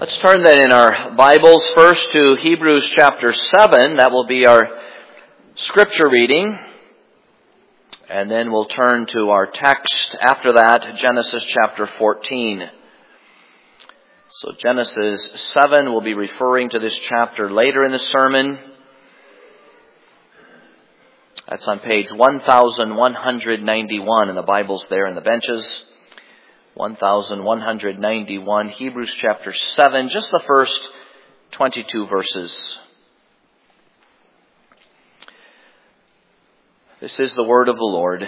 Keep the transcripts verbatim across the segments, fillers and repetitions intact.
Let's turn then in our Bibles first to Hebrews chapter seven. That will be our scripture reading. And then we'll turn to our text after that, Genesis chapter fourteen. So Genesis seven will be referring to this chapter later in the sermon. That's on page one thousand one hundred ninety-one in the Bibles there in the benches. one thousand one hundred ninety-one, Hebrews chapter seven, just the first twenty-two verses. This is the word of the Lord.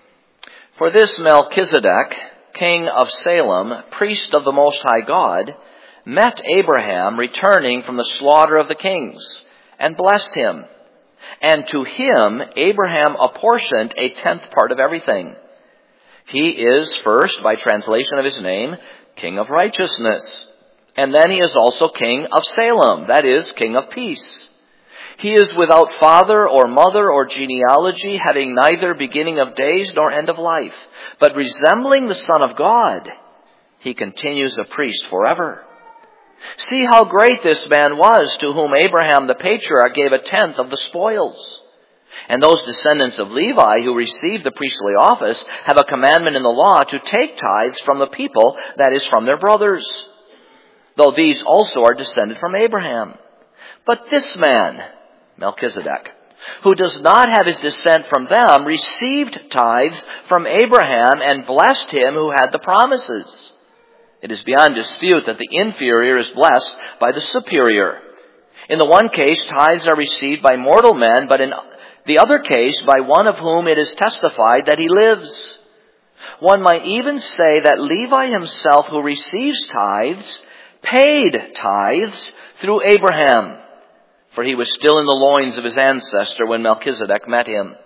For this Melchizedek, king of Salem, priest of the Most High God, met Abraham returning from the slaughter of the kings, and blessed him. And to him Abraham apportioned a tenth part of everything. He is first, by translation of his name, King of Righteousness. And then he is also King of Salem, that is, King of Peace. He is without father or mother or genealogy, having neither beginning of days nor end of life. But resembling the Son of God, he continues a priest forever. See how great this man was, to whom Abraham the patriarch gave a tenth of the spoils. And those descendants of Levi who received the priestly office have a commandment in the law to take tithes from the people, that is, from their brothers, though these also are descended from Abraham. But this man, Melchizedek, who does not have his descent from them, received tithes from Abraham and blessed him who had the promises. It is beyond dispute that the inferior is blessed by the superior. In the one case, tithes are received by mortal men, but in the other case, by one of whom it is testified that he lives. One might even say that Levi himself, who receives tithes, paid tithes through Abraham, for he was still in the loins of his ancestor when Melchizedek met him.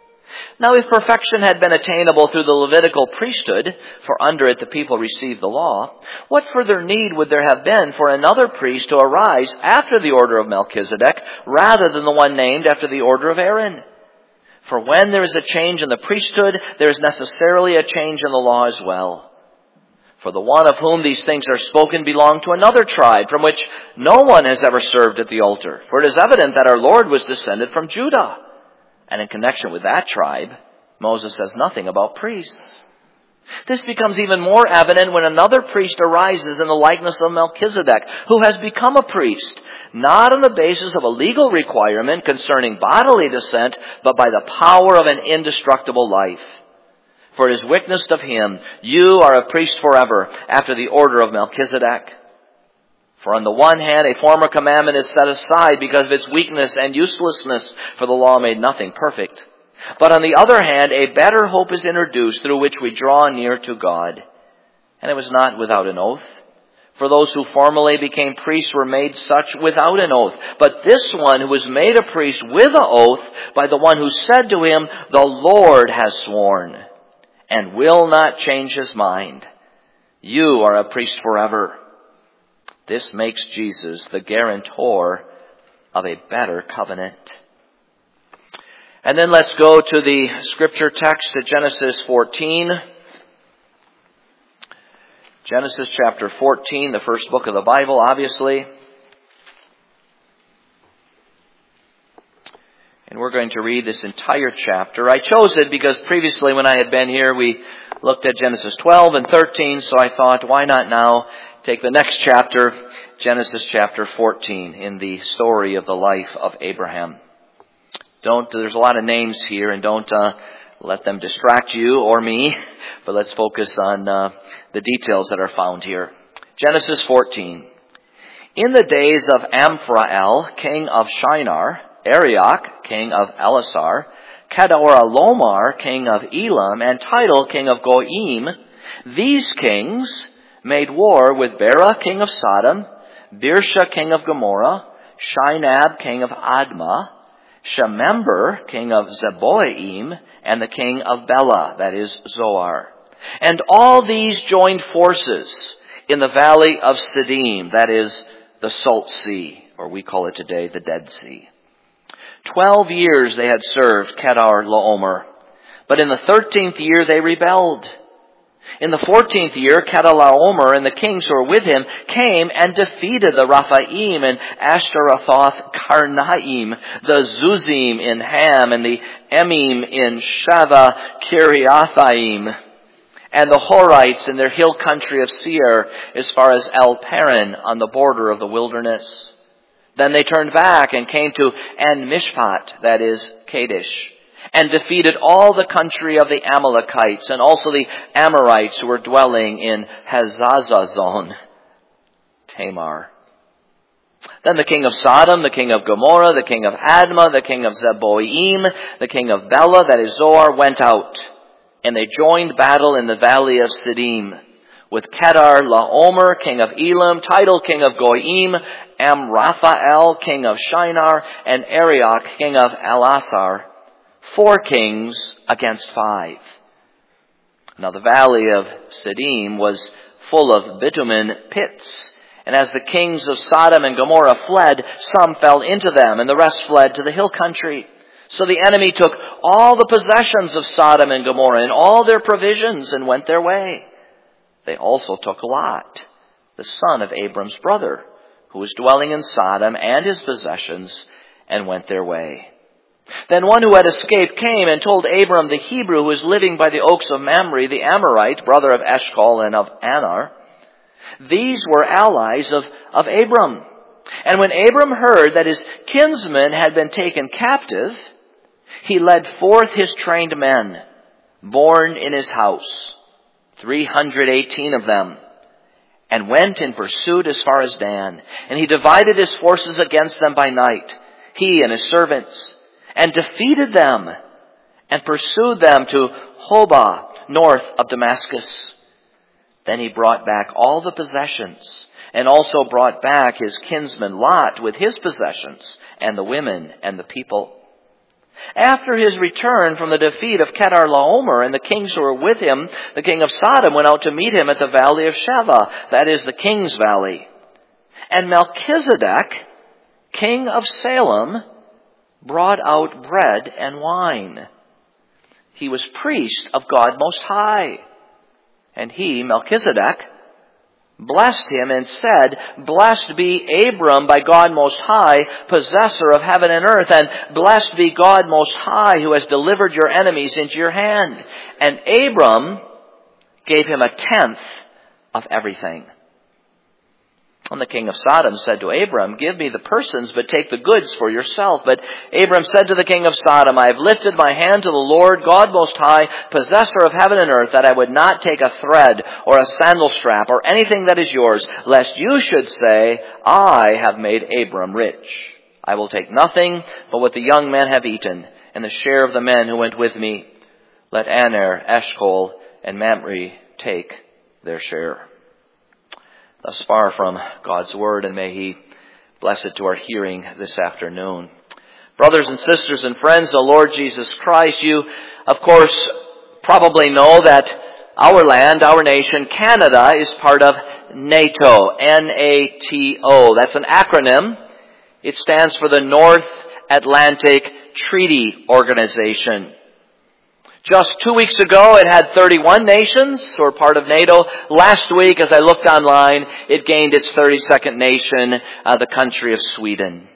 Now, if perfection had been attainable through the Levitical priesthood, for under it the people received the law, what further need would there have been for another priest to arise after the order of Melchizedek, rather than the one named after the order of Aaron? For when there is a change in the priesthood, there is necessarily a change in the law as well. For the one of whom these things are spoken belonged to another tribe, from which no one has ever served at the altar. For it is evident that our Lord was descended from Judah. And in connection with that tribe, Moses says nothing about priests. This becomes even more evident when another priest arises in the likeness of Melchizedek, who has become a priest, not on the basis of a legal requirement concerning bodily descent, but by the power of an indestructible life. For it is witnessed of him, you are a priest forever, after the order of Melchizedek. For on the one hand, a former commandment is set aside because of its weakness and uselessness, for the law made nothing perfect. But on the other hand, a better hope is introduced through which we draw near to God. And it was not without an oath. For those who formerly became priests were made such without an oath. But this one who was made a priest with an oath by the one who said to him, the Lord has sworn, and will not change his mind. You are a priest forever. This makes Jesus the guarantor of a better covenant. And then let's go to the scripture text at Genesis fourteen. Genesis chapter fourteen, the first book of the Bible, obviously. And we're going to read this entire chapter. I chose it because previously when I had been here, we looked at Genesis twelve and thirteen, so I thought, why not now take the next chapter, Genesis chapter fourteen, in the story of the life of Abraham. Don't, there's a lot of names here, and don't uh, let them distract you or me, but let's focus on uh, the details that are found here. Genesis fourteen. In the days of Amphrael, king of Shinar, Arioch, king of Elasar, Kedorlaomer, king of Elam, and Tidal, king of Goyim, these kings made war with Bera, king of Sodom, Birsha, king of Gomorrah, Shinab, king of Admah, Shemember, king of Zeboim, and the king of Bela, that is Zoar. And all these joined forces in the valley of Siddim, that is the Salt Sea, or we call it today the Dead Sea. Twelve years they had served Kedorlaomer, but in the thirteenth year they rebelled. In the fourteenth year, Chedorlaomer and the kings who were with him came and defeated the Rephaim and Ashtaroth Karnaim, the Zuzim in Ham, and the Emim in Shava Kiriathaim, and the Horites in their hill country of Seir, as far as El Paran on the border of the wilderness. Then they turned back and came to En Mishpat, that is, Kadesh, and defeated all the country of the Amalekites and also the Amorites who were dwelling in Hazazazon, Tamar. Then the king of Sodom, the king of Gomorrah, the king of Admah, the king of Zeboim, the king of Bela, that is Zoar, went out, and they joined battle in the valley of Siddim with Chedorlaomer, king of Elam, Tidal, king of Goyim, Amraphael, king of Shinar, and Arioch, king of Elasar. Four kings against five. Now the valley of Siddim was full of bitumen pits, and as the kings of Sodom and Gomorrah fled, some fell into them, and the rest fled to the hill country. So the enemy took all the possessions of Sodom and Gomorrah and all their provisions and went their way. They also took Lot, the son of Abram's brother, who was dwelling in Sodom, and his possessions, and went their way. Then one who had escaped came and told Abram the Hebrew, who was living by the oaks of Mamre, the Amorite, brother of Eshcol and of Anar. These were allies of, of Abram. And when Abram heard that his kinsmen had been taken captive, he led forth his trained men, born in his house, three hundred eighteen of them, and went in pursuit as far as Dan. And he divided his forces against them by night, he and his servants, and defeated them, and pursued them to Hobah, north of Damascus. Then he brought back all the possessions, and also brought back his kinsman Lot with his possessions, and the women and the people. After his return from the defeat of Chedorlaomer and the kings who were with him, the king of Sodom went out to meet him at the valley of Sheva, that is the king's valley. And Melchizedek, king of Salem, brought out bread and wine. He was priest of God Most High. And he, Melchizedek, blessed him and said, "Blessed be Abram by God Most High, possessor of heaven and earth, and blessed be God Most High, who has delivered your enemies into your hand." And Abram gave him a tenth of everything. And the king of Sodom said to Abram, "Give me the persons, but take the goods for yourself." But Abram said to the king of Sodom, "I have lifted my hand to the Lord, God Most High, possessor of heaven and earth, that I would not take a thread or a sandal strap or anything that is yours, lest you should say, 'I have made Abram rich.' I will take nothing but what the young men have eaten, and the share of the men who went with me. Let Aner, Eshcol, and Mamre take their share." Thus far from God's Word, and may He bless it to our hearing this afternoon. Brothers and sisters and friends, the Lord Jesus Christ, you, of course, probably know that our land, our nation, Canada, is part of NATO, N A T O. That's an acronym. It stands for the North Atlantic Treaty Organization. Just two weeks ago, it had thirty-one nations who are part of NATO. Last week, as I looked online, it gained its thirty-second nation, uh, the country of Sweden.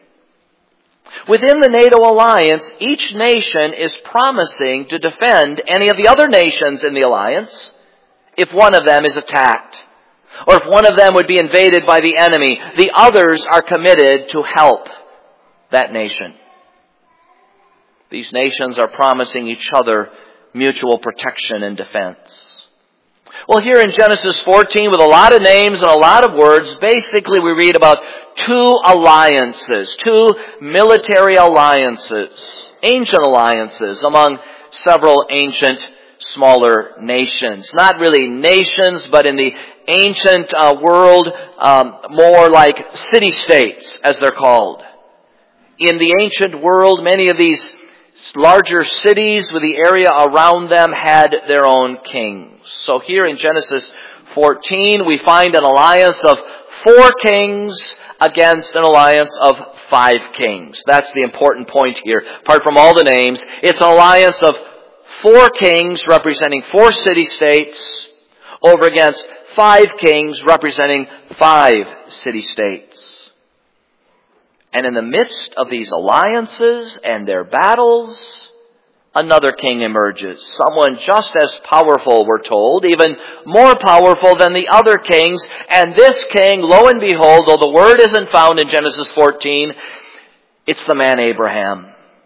Within the NATO alliance, each nation is promising to defend any of the other nations in the alliance if one of them is attacked, or if one of them would be invaded by the enemy. The others are committed to help that nation. These nations are promising each other mutual protection and defense. Well, here in Genesis fourteen, with a lot of names and a lot of words, basically we read about two alliances, two military alliances, ancient alliances among several ancient smaller nations. Not really nations, but in the ancient uh, world, um, more like city-states, as they're called. In the ancient world, many of these larger cities with the area around them had their own kings. So here in Genesis fourteen, we find an alliance of four kings against an alliance of five kings. That's the important point here. Apart from all the names, it's an alliance of four kings representing four city-states, over against five kings representing five city-states. And in the midst of these alliances and their battles, another king emerges. Someone just as powerful, we're told, even more powerful than the other kings. And this king, lo and behold, though the word isn't found in Genesis fourteen, it's the man Abraham.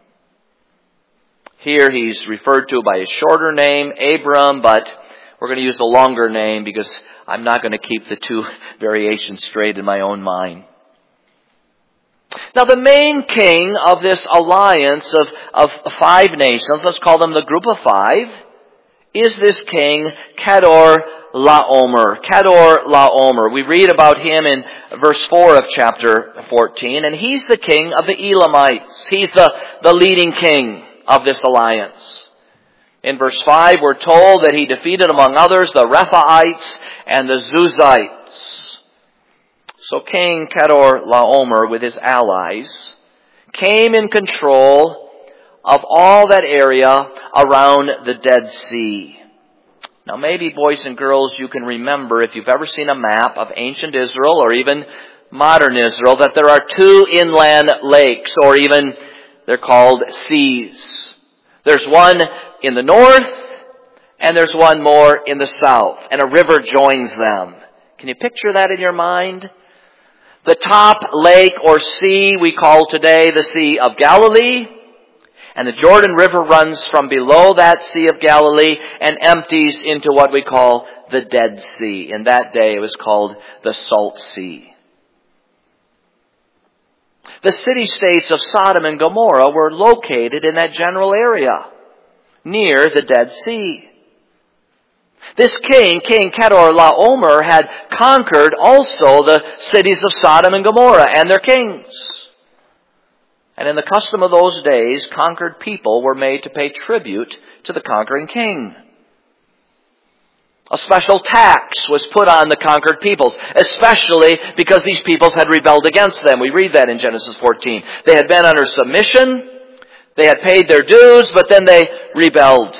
Here he's referred to by his shorter name, Abram, but we're going to use the longer name because I'm not going to keep the two variations straight in my own mind. Now the main king of this alliance of, of five nations, let's call them the group of five, is this king Kedor Laomer. Kedor Laomer. We read about him in verse four of chapter fourteen, and he's the king of the Elamites. He's the, the leading king of this alliance. In verse five, we're told that he defeated, among others, the Rephaites and the Zuzites. So King Kedor Laomer, with his allies, came in control of all that area around the Dead Sea. Now maybe, boys and girls, you can remember, if you've ever seen a map of ancient Israel or even modern Israel, that there are two inland lakes, or even they're called seas. There's one in the north, and there's one more in the south, and a river joins them. Can you picture that in your mind? The top lake or sea we call today the Sea of Galilee, and the Jordan River runs from below that Sea of Galilee and empties into what we call the Dead Sea. In that day it was called the Salt Sea. The city-states of Sodom and Gomorrah were located in that general area, near the Dead Sea. This king, King Kedor Laomer, had conquered also the cities of Sodom and Gomorrah and their kings. And in the custom of those days, conquered people were made to pay tribute to the conquering king. A special tax was put on the conquered peoples, especially because these peoples had rebelled against them. We read that in Genesis fourteen. They had been under submission, they had paid their dues, but then they rebelled.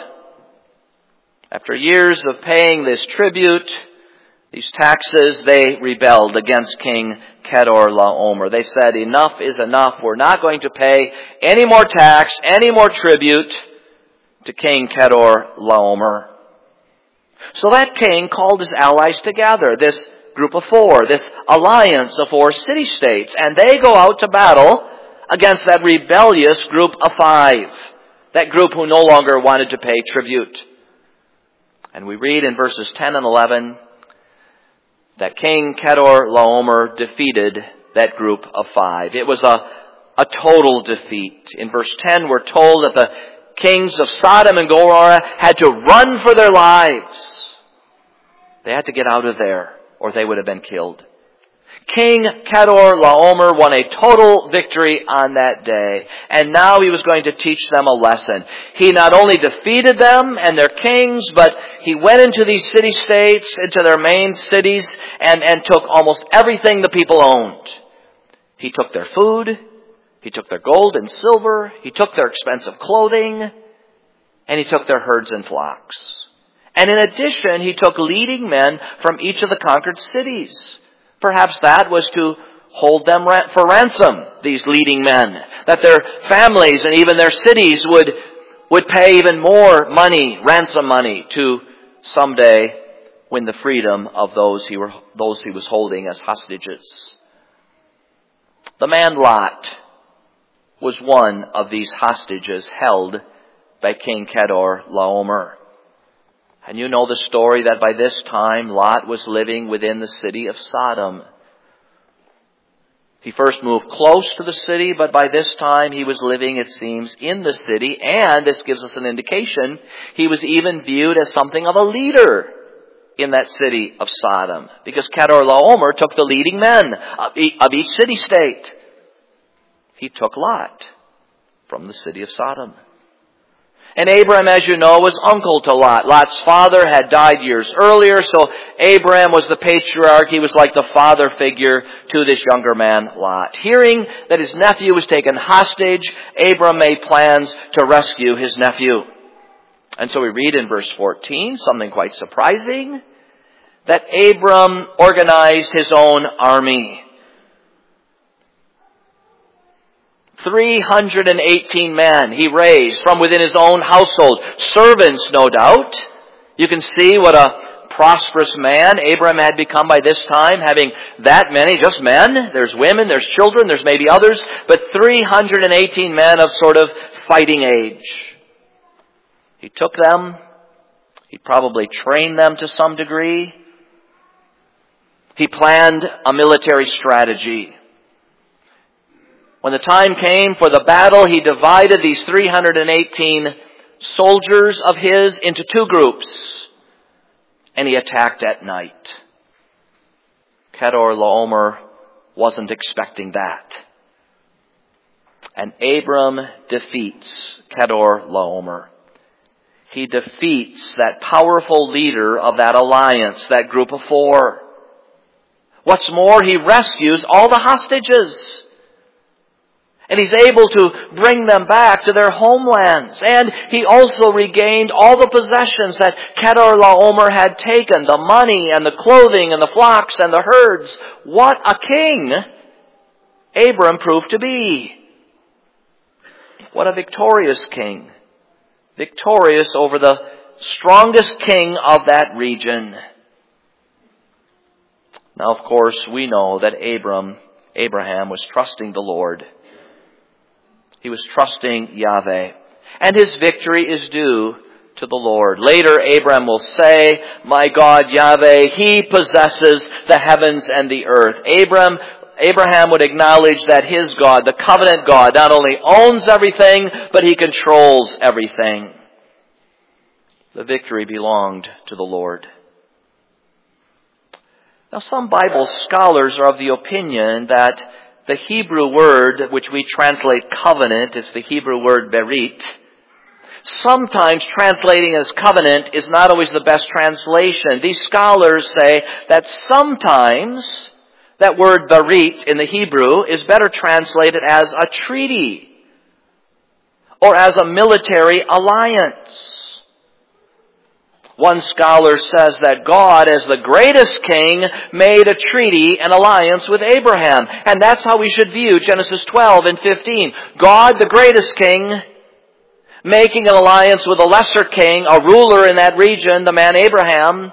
After years of paying this tribute, these taxes, they rebelled against King Kedor Laomer. They said, enough is enough. We're not going to pay any more tax, any more tribute to King Kedor Laomer. So that king called his allies together, this group of four, this alliance of four city-states, and they go out to battle against that rebellious group of five, that group who no longer wanted to pay tribute. And we read in verses ten and eleven that King Kedor Laomer defeated that group of five. It was a, a total defeat. In verse ten, we're told that the kings of Sodom and Gomorrah had to run for their lives. They had to get out of there, or they would have been killed. King Kedor Laomer won a total victory on that day, and now he was going to teach them a lesson. He not only defeated them and their kings, but he went into these city-states, into their main cities, and, and took almost everything the people owned. He took their food, he took their gold and silver, he took their expensive clothing, and he took their herds and flocks. And in addition, he took leading men from each of the conquered cities. Perhaps that was to hold them for ransom, these leading men. That their families and even their cities would, would pay even more money, ransom money, to someday win the freedom of those he, were, those he was holding as hostages. The man Lot was one of these hostages held by King Kedor Laomer. And you know the story that by this time Lot was living within the city of Sodom. He first moved close to the city, but by this time he was living, it seems, in the city. And this gives us an indication, he was even viewed as something of a leader in that city of Sodom. Because Kedor Laomer took the leading men of each city-state. He took Lot from the city of Sodom. And Abraham, as you know, was uncle to Lot. Lot's father had died years earlier, so Abraham was the patriarch. He was like the father figure to this younger man, Lot. Hearing that his nephew was taken hostage, Abraham made plans to rescue his nephew. And so we read in verse fourteen something quite surprising. that Abram organized his own army. three hundred eighteen men he raised from within his own household. Servants, no doubt. You can see what a prosperous man Abram had become by this time, having that many, just men. There's women, there's children, there's maybe others, but three hundred eighteen men of sort of fighting age. He took them. He probably trained them to some degree. He planned a military strategy. When the time came for the battle, he divided these three hundred eighteen soldiers of his into two groups. And he attacked at night. Kedorlaomer wasn't expecting that. And Abram defeats Kedorlaomer. He defeats that powerful leader of that alliance, that group of four. What's more, he rescues all the hostages. And he's able to bring them back to their homelands. And he also regained all the possessions that Kedorlaomer had taken. The money and the clothing and the flocks and the herds. What a king Abram proved to be. What a victorious king. Victorious over the strongest king of that region. Now, of course, we know that Abram, Abraham was trusting the Lord. He was trusting Yahweh. And his victory is due to the Lord. Later, Abraham will say, "My God, Yahweh, He possesses the heavens and the earth." Abraham, Abraham would acknowledge that his God, the covenant God, not only owns everything, but He controls everything. The victory belonged to the Lord. Now, some Bible scholars are of the opinion that the Hebrew word, which we translate covenant, is the Hebrew word berit. Sometimes translating as covenant is not always the best translation. These scholars say that sometimes that word berit in the Hebrew is better translated as a treaty or as a military alliance. One scholar says that God, as the greatest king, made a treaty, an alliance with Abraham. And that's how we should view Genesis twelve and fifteen. God, the greatest king, making an alliance with a lesser king, a ruler in that region, the man Abraham.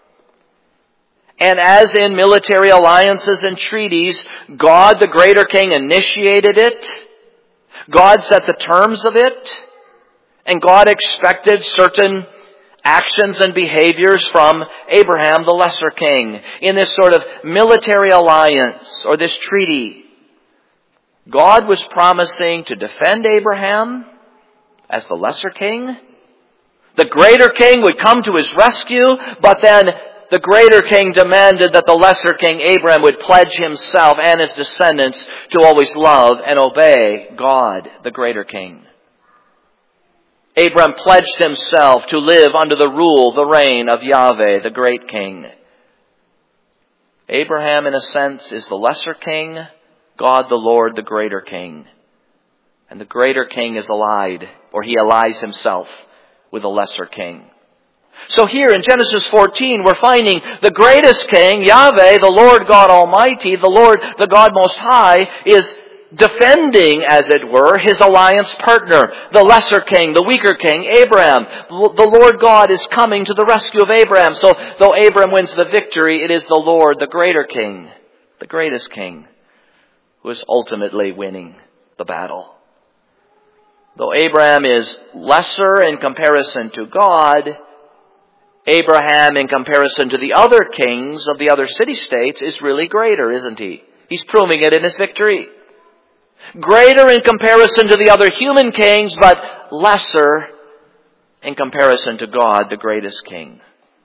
And as in military alliances and treaties, God, the greater king, initiated it. God set the terms of it. And God expected certain actions and behaviors from Abraham, the lesser king, in this sort of military alliance or this treaty. God was promising to defend Abraham as the lesser king. The greater king would come to his rescue, but then the greater king demanded that the lesser king, Abraham, would pledge himself and his descendants to always love and obey God, the greater king. Abraham pledged himself to live under the rule, the reign of Yahweh, the great king. Abraham, in a sense, is the lesser king, God the Lord, the greater king. And the greater king is allied, or he allies himself with the lesser king. So here in Genesis fourteen, we're finding the greatest king, Yahweh, the Lord God Almighty, the Lord, the God Most High, is defending, as it were, his alliance partner, the lesser king, the weaker king, Abraham. The Lord God is coming to the rescue of Abraham. So though Abraham wins the victory, it is the Lord, the greater king, the greatest king, who is ultimately winning the battle. Though Abraham is lesser in comparison to God, Abraham, in comparison to the other kings of the other city-states, is really greater, isn't he? He's proving it in his victory. Greater in comparison to the other human kings, but lesser in comparison to God, the greatest king.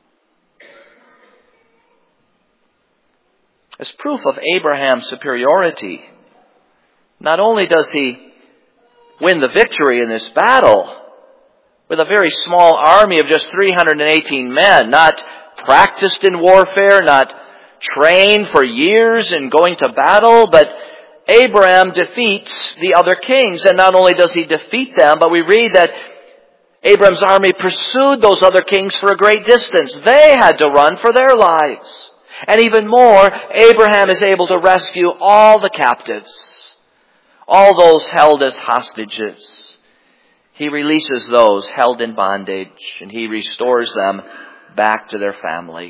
As proof of Abraham's superiority, not only does he win the victory in this battle with a very small army of just three hundred eighteen men, not practiced in warfare, not trained for years in going to battle, but Abraham defeats the other kings. And not only does he defeat them, but we read that Abraham's army pursued those other kings for a great distance. They had to run for their lives. And even more, Abraham is able to rescue all the captives, all those held as hostages. He releases those held in bondage, and he restores them back to their families.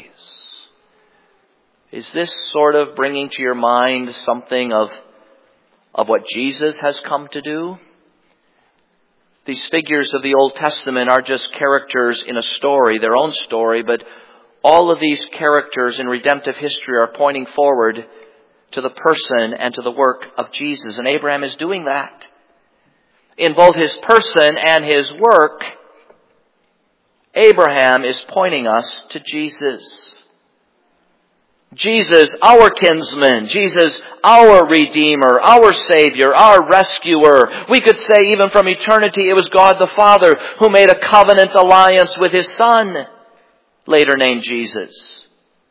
Is this sort of bringing to your mind something of, of what Jesus has come to do? These figures of the Old Testament are just characters in a story, their own story, but all of these characters in redemptive history are pointing forward to the person and to the work of Jesus. And Abraham is doing that. In both his person and his work, Abraham is pointing us to Jesus. Jesus, our kinsman. Jesus, our Redeemer, our Savior, our Rescuer. We could say even from eternity it was God the Father who made a covenant alliance with His Son, later named Jesus.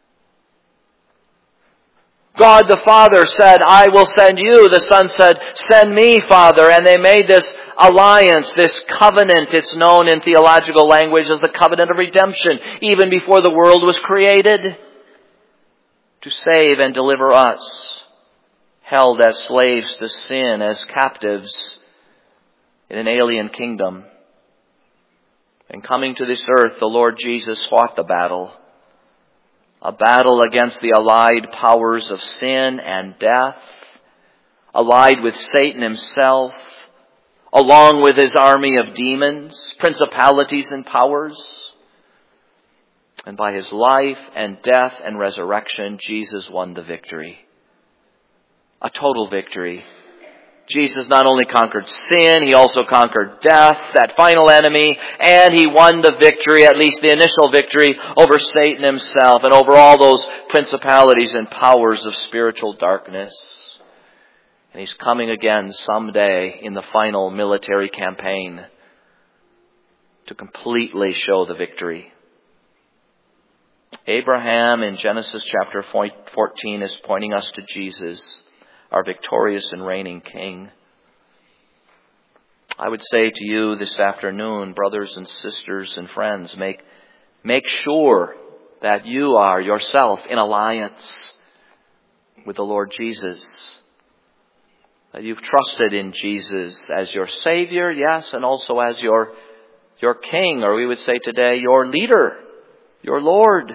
God the Father said, I will send you. The Son said, send me, Father. And they made this alliance, this covenant. It's known in theological language as the covenant of redemption, even before the world was created, to save and deliver us, held as slaves to sin, as captives in an alien kingdom. And coming to this earth, the Lord Jesus fought the battle. A battle against the allied powers of sin and death, allied with Satan himself, along with his army of demons, principalities and powers. And by his life and death and resurrection, Jesus won the victory. A total victory. Jesus not only conquered sin, He also conquered death, that final enemy, and He won the victory, at least the initial victory, over Satan himself and over all those principalities and powers of spiritual darkness. And He's coming again someday in the final military campaign to completely show the victory. Abraham in Genesis chapter fourteen is pointing us to Jesus, our victorious and reigning King. I would say to you this afternoon, brothers and sisters and friends, make, make sure that you are yourself in alliance with the Lord Jesus. That you've trusted in Jesus as your Savior, yes, and also as your, your King, or we would say today, your leader, your Lord.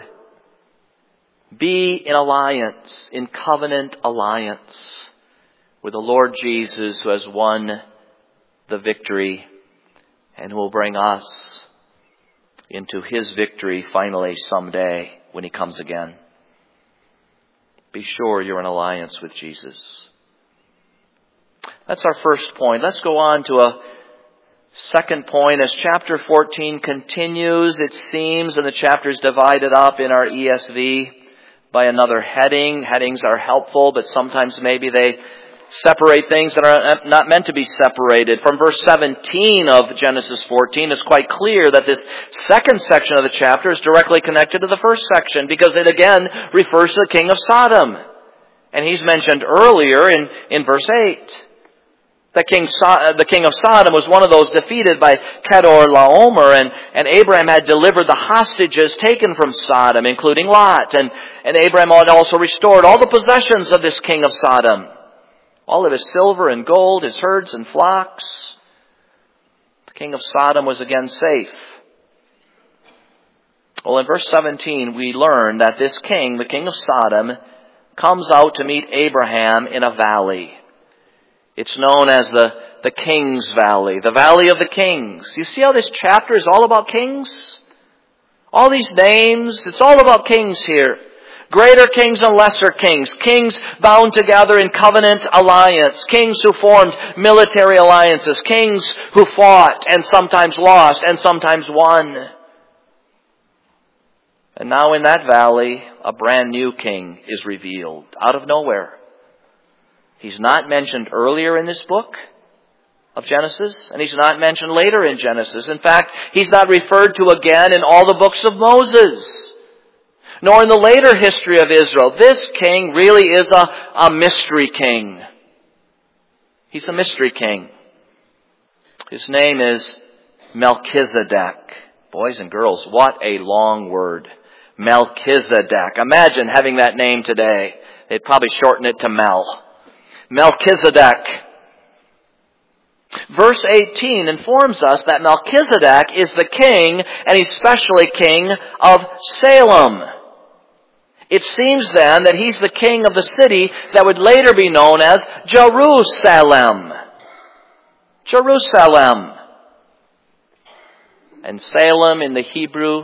Be in alliance, in covenant alliance with the Lord Jesus, who has won the victory and who will bring us into His victory finally someday when He comes again. Be sure you're in alliance with Jesus. That's our first point. Let's go on to a second point. As chapter fourteen continues, it seems, and the chapter is divided up in our E S V by another heading. Headings are helpful, but sometimes maybe they separate things that are not meant to be separated. From verse seventeen of Genesis fourteen, it's quite clear that this second section of the chapter is directly connected to the first section, because it again refers to the king of Sodom. And he's mentioned earlier in, in verse eight. The king, the king of Sodom was one of those defeated by Kedorlaomer, and, and Abraham had delivered the hostages taken from Sodom, including Lot. And, and Abraham had also restored all the possessions of this king of Sodom. All of his silver and gold, his herds and flocks. The king of Sodom was again safe. Well, in verse seventeen, we learn that this king, the king of Sodom, comes out to meet Abraham in a valley. It's known as the, the King's Valley, the Valley of the Kings. You see how this chapter is all about kings? All these names, it's all about kings here. Greater kings and lesser kings. Kings bound together in covenant alliance. Kings who formed military alliances. Kings who fought and sometimes lost and sometimes won. And now in that valley, a brand new king is revealed out of nowhere. He's not mentioned earlier in this book of Genesis, and he's not mentioned later in Genesis. In fact, he's not referred to again in all the books of Moses, nor in the later history of Israel. This king really is a, a mystery king. He's a mystery king. His name is Melchizedek. Boys and girls, what a long word. Melchizedek. Imagine having that name today. They'd probably shorten it to Mel. Melchizedek. Verse eighteen informs us that Melchizedek is the king, and he's especially king of Salem. It seems then that he's the king of the city that would later be known as Jerusalem. Jerusalem. And Salem in the Hebrew,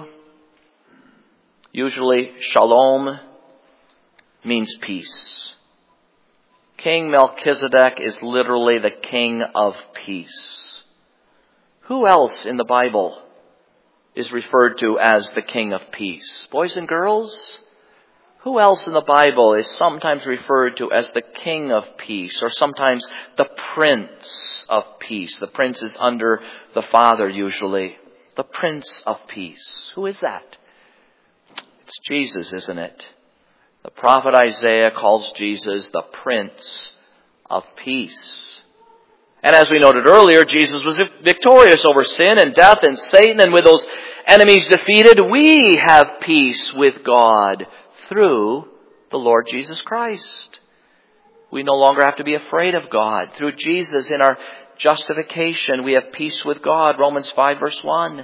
usually shalom, means peace. King Melchizedek is literally the king of peace. Who else in the Bible is referred to as the king of peace? Boys and girls, who else in the Bible is sometimes referred to as the king of peace, or sometimes the prince of peace? The prince is under the father usually. The prince of peace. Who is that? It's Jesus, isn't it? The prophet Isaiah calls Jesus the Prince of Peace. And as we noted earlier, Jesus was victorious over sin and death and Satan, and with those enemies defeated, we have peace with God through the Lord Jesus Christ. We no longer have to be afraid of God. Through Jesus in our justification, we have peace with God. Romans five verse one.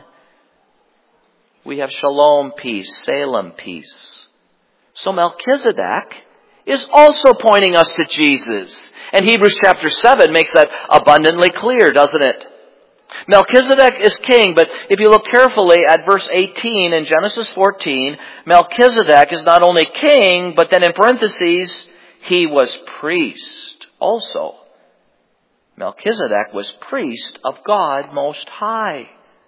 We have shalom peace, Salem peace. So Melchizedek is also pointing us to Jesus. And Hebrews chapter seven makes that abundantly clear, doesn't it? Melchizedek is king, but if you look carefully at verse eighteen in Genesis fourteen, Melchizedek is not only king, but then in parentheses, he was priest also. Melchizedek was priest of God Most High.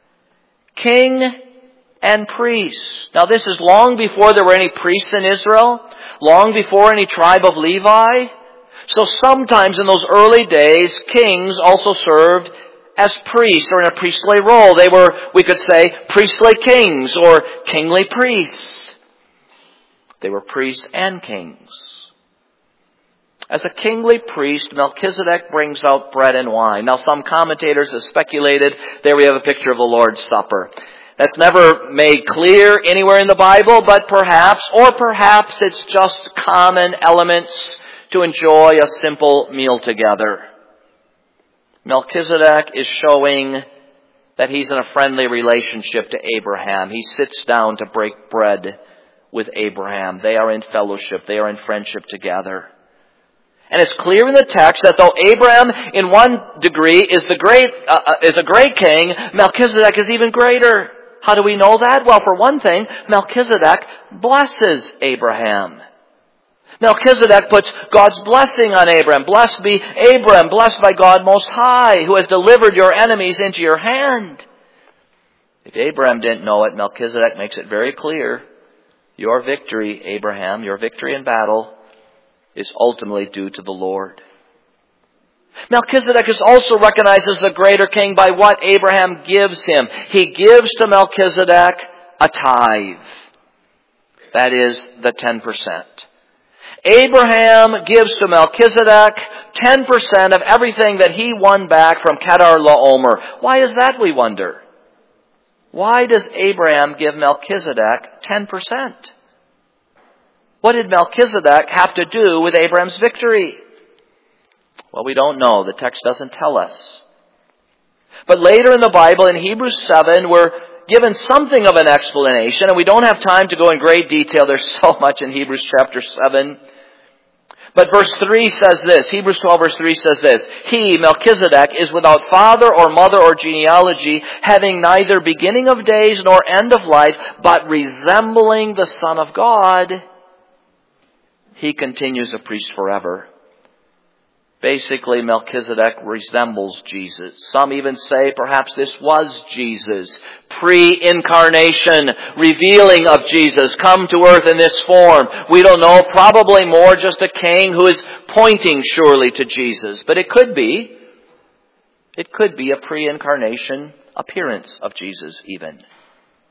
King and priest. Now this is long before there were any priests in Israel, long before any tribe of Levi. So sometimes in those early days, kings also served as priests or in a priestly role. They were, we could say, priestly kings or kingly priests. They were priests and kings. As a kingly priest, Melchizedek brings out bread and wine. Now some commentators have speculated, there we have a picture of the Lord's Supper. That's never made clear anywhere in the Bible, but perhaps, or perhaps it's just common elements to enjoy a simple meal together. Melchizedek is showing that he's in a friendly relationship to Abraham. He sits down to break bread with Abraham. They are in fellowship. They are in friendship together. And it's clear in the text that though Abraham, in one degree, is the great uh, is a great king, Melchizedek is even greater. How do we know that? Well, for one thing, Melchizedek blesses Abraham. Melchizedek puts God's blessing on Abraham. Blessed be Abraham, blessed by God Most High, who has delivered your enemies into your hand. If Abraham didn't know it, Melchizedek makes it very clear. Your victory, Abraham, your victory in battle, is ultimately due to the Lord. Melchizedek is also recognized as the greater king by what Abraham gives him. He gives to Melchizedek a tithe. That is the ten percent. Abraham gives to Melchizedek ten percent of everything that he won back from Kedar Laomer. Why is that, we wonder? Why does Abraham give Melchizedek ten percent? What did Melchizedek have to do with Abraham's victory? Well, we don't know. The text doesn't tell us. But later in the Bible, in Hebrews seven, we're given something of an explanation, and we don't have time to go in great detail. There's so much in Hebrews chapter seven. But verse three says this. Hebrews twelve verse three says this. He, Melchizedek, is without father or mother or genealogy, having neither beginning of days nor end of life, but resembling the Son of God. He continues a priest forever. Basically, Melchizedek resembles Jesus. Some even say perhaps this was Jesus. Pre-incarnation, revealing of Jesus, come to earth in this form. We don't know, probably more just a king who is pointing surely to Jesus. But it could be, it could be a pre-incarnation appearance of Jesus even.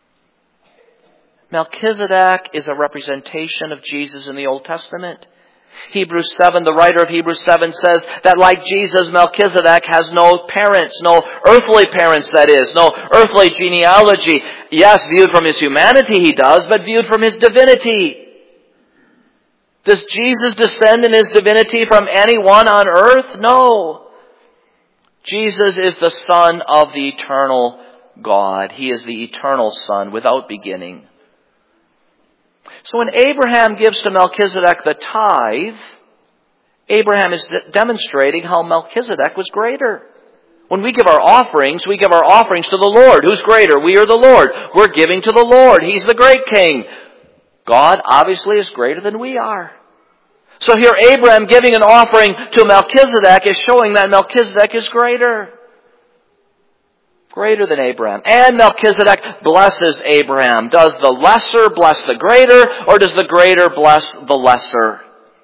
Melchizedek is a representation of Jesus in the Old Testament. Hebrews seven, the writer of Hebrews seven says that like Jesus, Melchizedek has no parents, no earthly parents that is, no earthly genealogy. Yes, viewed from his humanity he does, but viewed from his divinity. Does Jesus descend in his divinity from anyone on earth? No. Jesus is the Son of the eternal God. He is the eternal Son without beginning. So when Abraham gives to Melchizedek the tithe, Abraham is demonstrating how Melchizedek was greater. When we give our offerings, we give our offerings to the Lord. Who's greater? We are the Lord. We're giving to the Lord. He's the great King. God obviously is greater than we are. So here Abraham giving an offering to Melchizedek is showing that Melchizedek is greater. Greater than Abraham. And Melchizedek blesses Abraham. Does the lesser bless the greater, or does the greater bless the lesser?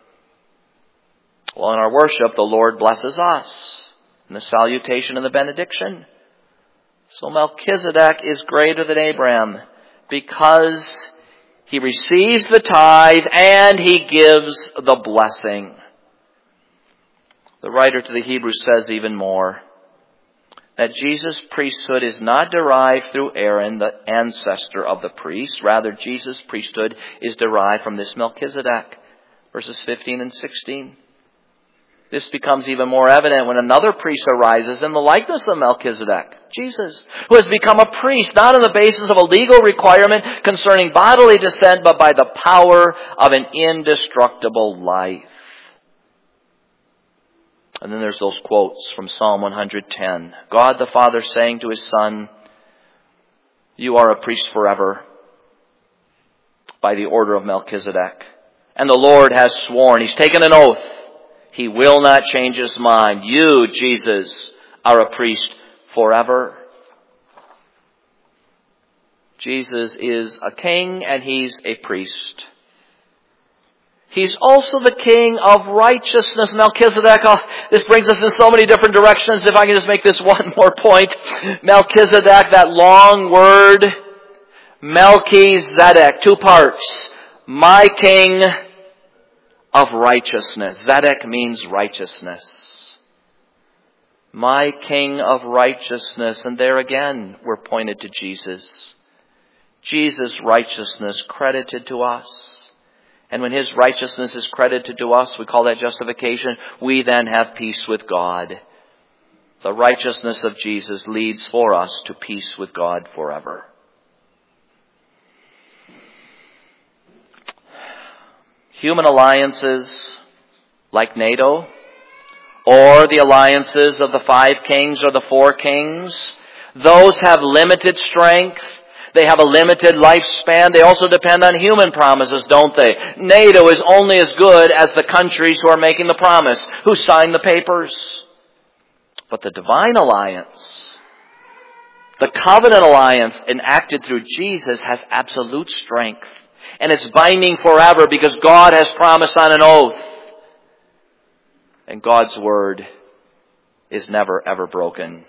Well, in our worship, the Lord blesses us in the salutation and the benediction. So Melchizedek is greater than Abraham because he receives the tithe and he gives the blessing. The writer to the Hebrews says even more, that Jesus' priesthood is not derived through Aaron, the ancestor of the priests. Rather, Jesus' priesthood is derived from this Melchizedek. Verses fifteen and sixteen. This becomes even more evident when another priest arises in the likeness of Melchizedek, Jesus, who has become a priest, not on the basis of a legal requirement concerning bodily descent, but by the power of an indestructible life. And then there's those quotes from Psalm one hundred ten. God the Father saying to his Son, you are a priest forever by the order of Melchizedek. And the Lord has sworn, he's taken an oath, he will not change his mind. You, Jesus, are a priest forever. Jesus is a king and he's a priest. He's also the king of righteousness. Melchizedek, oh, this brings us in so many different directions. If I can just make this one more point. Melchizedek, that long word, Melchizedek, two parts. My king of righteousness. Zedek means righteousness. My king of righteousness. And there again, we're pointed to Jesus. Jesus' righteousness credited to us. And when his righteousness is credited to us, we call that justification, we then have peace with God. The righteousness of Jesus leads for us to peace with God forever. Human alliances like NATO, or the alliances of the five kings or the four kings, those have limited strength. They have a limited lifespan. They also depend on human promises, don't they? NATO is only as good as the countries who are making the promise, who sign the papers. But the divine alliance, the covenant alliance enacted through Jesus, has absolute strength. And it's binding forever because God has promised on an oath. And God's word is never, ever broken.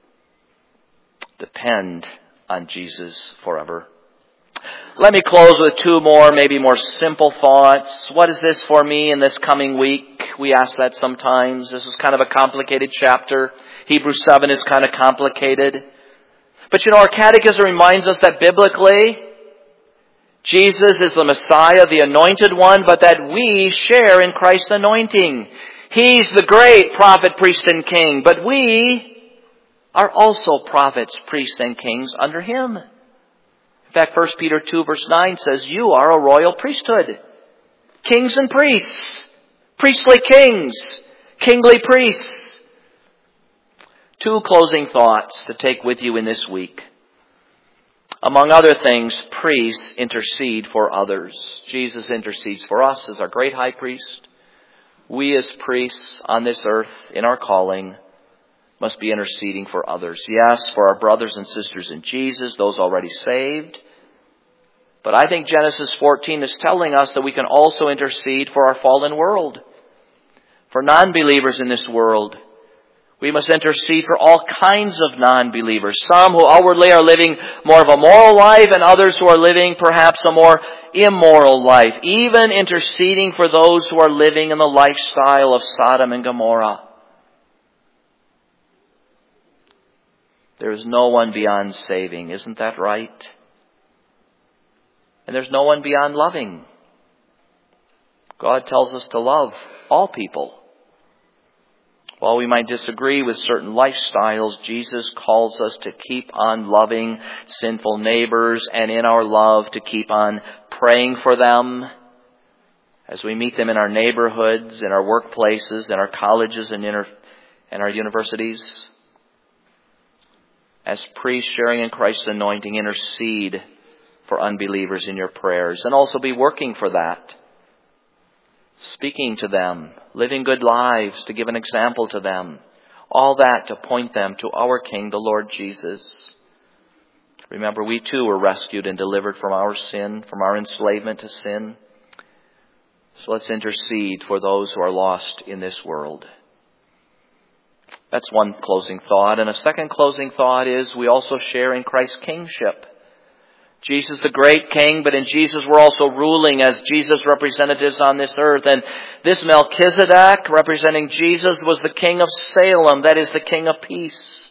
Depend on Jesus forever. Let me close with two more, maybe more simple thoughts. What is this for me in this coming week? We ask that sometimes. This is kind of a complicated chapter. Hebrews seven is kind of complicated. But you know, our catechism reminds us that biblically, Jesus is the Messiah, the anointed one, but that we share in Christ's anointing. He's the great prophet, priest, and king, but we are also prophets, priests, and kings under him. In fact, First Peter two verse nine says, you are a royal priesthood. Kings and priests. Priestly kings. Kingly priests. Two closing thoughts to take with you in this week. Among other things, priests intercede for others. Jesus intercedes for us as our great high priest. We as priests on this earth, in our calling, must be interceding for others. Yes, for our brothers and sisters in Jesus, those already saved. But I think Genesis fourteen is telling us that we can also intercede for our fallen world. For non-believers in this world. We must intercede for all kinds of non-believers. Some who outwardly are living more of a moral life and others who are living perhaps a more immoral life. Even interceding for those who are living in the lifestyle of Sodom and Gomorrah. There is no one beyond saving. Isn't that right? And there's no one beyond loving. God tells us to love all people. While we might disagree with certain lifestyles, Jesus calls us to keep on loving sinful neighbors, and in our love to keep on praying for them as we meet them in our neighborhoods, in our workplaces, in our colleges and in our, in our universities. As priests sharing in Christ's anointing, intercede for unbelievers in your prayers, and also be working for that. Speaking to them, living good lives to give an example to them. All that to point them to our King, the Lord Jesus. Remember, we too were rescued and delivered from our sin, from our enslavement to sin. So let's intercede for those who are lost in this world. That's one closing thought. And a second closing thought is we also share in Christ's kingship. Jesus the great King, but in Jesus we're also ruling as Jesus' representatives on this earth. And this Melchizedek, representing Jesus, was the King of Salem, that is the King of peace.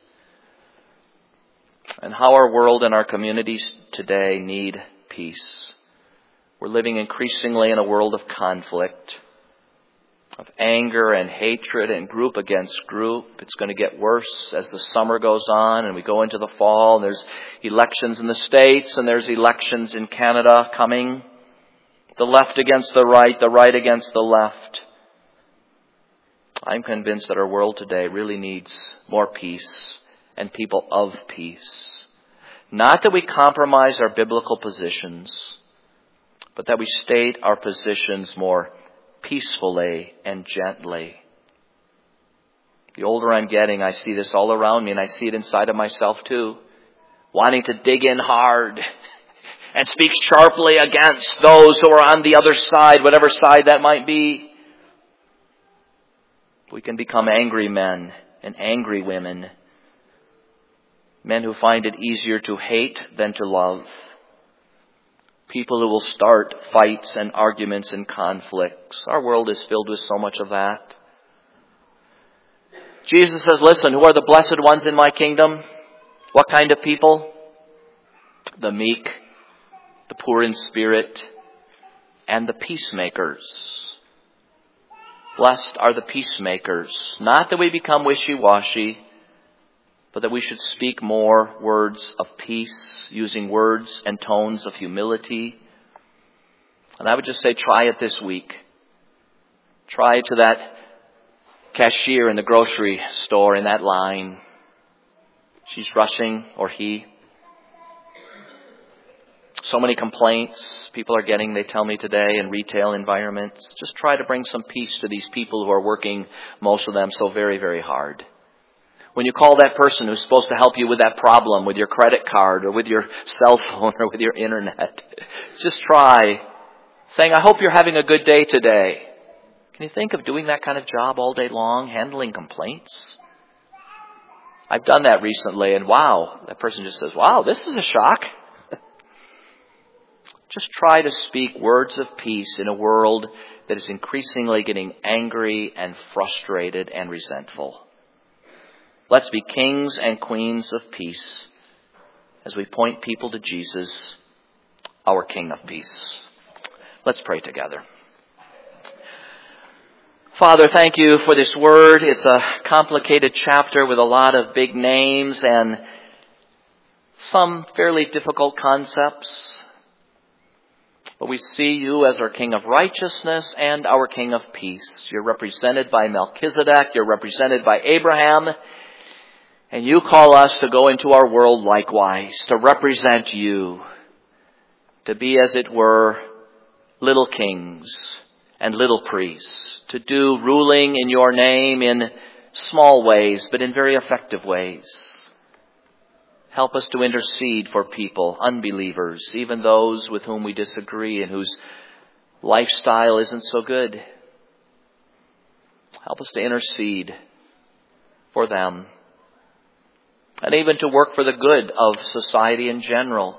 And how our world and our communities today need peace. We're living increasingly in a world of conflict, of anger and hatred and group against group. It's going to get worse as the summer goes on and we go into the fall. And there's elections in the States and there's elections in Canada coming. The left against the right, the right against the left. I'm convinced that our world today really needs more peace and people of peace. Not that we compromise our biblical positions, but that we state our positions more peacefully and gently. The older I'm getting, I see this all around me, and I see it inside of myself too. Wanting to dig in hard and speak sharply against those who are on the other side, whatever side that might be. We can become angry men and angry women. Men who find it easier to hate than to love. People who will start fights and arguments and conflicts. Our world is filled with so much of that. Jesus says, listen, who are the blessed ones in my kingdom? What kind of people? The meek, the poor in spirit, and the peacemakers. Blessed are the peacemakers. Not that we become wishy-washy, but that we should speak more words of peace, using words and tones of humility. And I would just say, try it this week. Try it to that cashier in the grocery store in that line. She's rushing, or he. So many complaints people are getting, they tell me today, in retail environments. Just try to bring some peace to these people who are working, most of them, so very, very hard. When you call that person who's supposed to help you with that problem, with your credit card or with your cell phone or with your internet, just try saying, I hope you're having a good day today. Can you think of doing that kind of job all day long, handling complaints? I've done that recently, and wow, that person just says, wow, this is a shock. Just try to speak words of peace in a world that is increasingly getting angry and frustrated and resentful. Let's be kings and queens of peace as we point people to Jesus, our King of peace. Let's pray together. Father, thank you for this word. It's a complicated chapter with a lot of big names and some fairly difficult concepts. But we see you as our King of righteousness and our King of peace. You're represented by Melchizedek. You're represented by Abraham. And you call us to go into our world likewise, to represent you, to be, as it were, little kings and little priests, to do ruling in your name in small ways, but in very effective ways. Help us to intercede for people, unbelievers, even those with whom we disagree and whose lifestyle isn't so good. Help us to intercede for them, and even to work for the good of society in general.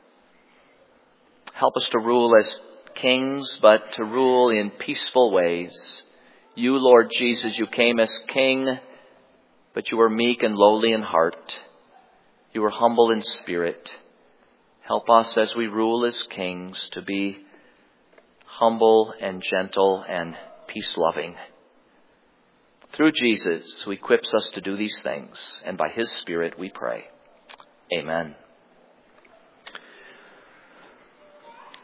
Help us to rule as kings, but to rule in peaceful ways. You, Lord Jesus, you came as king, but you were meek and lowly in heart. You were humble in spirit. Help us as we rule as kings to be humble and gentle and peace-loving. Through Jesus, who equips us to do these things, and by his Spirit we pray. Amen.